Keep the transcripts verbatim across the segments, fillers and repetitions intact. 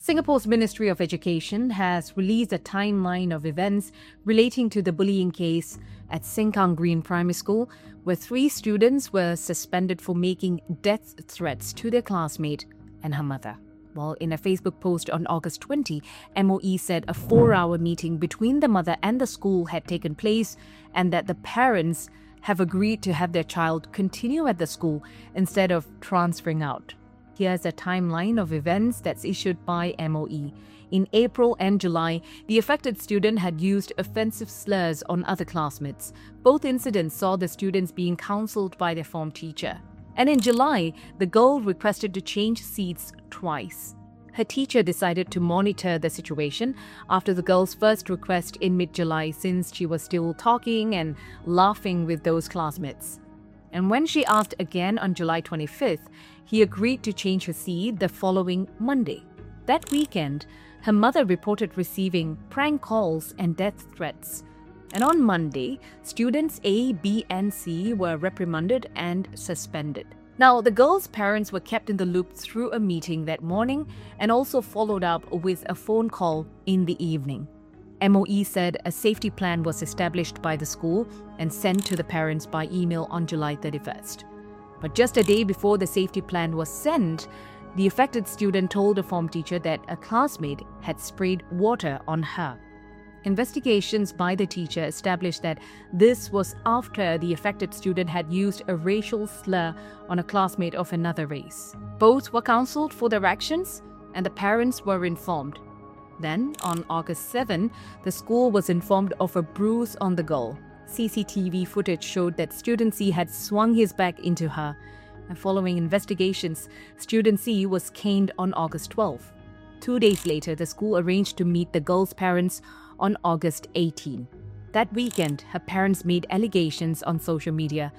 Singapore's Ministry of Education has released a timeline of events relating to the bullying case at Sengkang Green Primary School, where three students were suspended for making death threats to their classmate and her mother. Well, in a Facebook post on August twentieth, M O E said a four-hour meeting between the mother and the school had taken place and that the parents have agreed to have their child continue at the school instead of transferring out. Here's a timeline of events that's issued by M O E. In April and July, the affected student had used offensive slurs on other classmates. Both incidents saw the students being counseled by their form teacher. And in July, the girl requested to change seats twice. Her teacher decided to monitor the situation after the girl's first request in mid-July, since she was still talking and laughing with those classmates. And when she asked again on July twenty-fifth, he agreed to change her seat the following Monday. That weekend, her mother reported receiving prank calls and death threats. And on Monday, students A, B, and C were reprimanded and suspended. Now, the girls' parents were kept in the loop through a meeting that morning and also followed up with a phone call in the evening. M O E said a safety plan was established by the school and sent to the parents by email on July thirty-first. But just a day before the safety plan was sent, the affected student told a form teacher that a classmate had sprayed water on her. Investigations by the teacher established that this was after the affected student had used a racial slur on a classmate of another race. Both were counseled for their actions, and the parents were informed. Then, on August seventh, the school was informed of a bruise on the girl. C C T V footage showed that student C had swung his back into her. And following investigations, student C was caned on August twelfth. Two days later, the school arranged to meet the girl's parents on August eighteenth. That weekend, her parents made allegations on social media.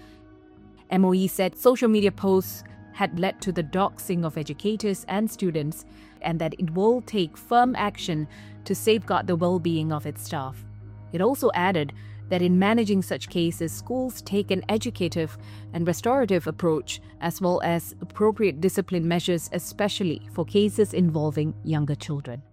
M O E said social media posts had led to the doxing of educators and students, and that it will take firm action to safeguard the well-being of its staff. It also added that in managing such cases, schools take an educative and restorative approach, as well as appropriate discipline measures, especially for cases involving younger children.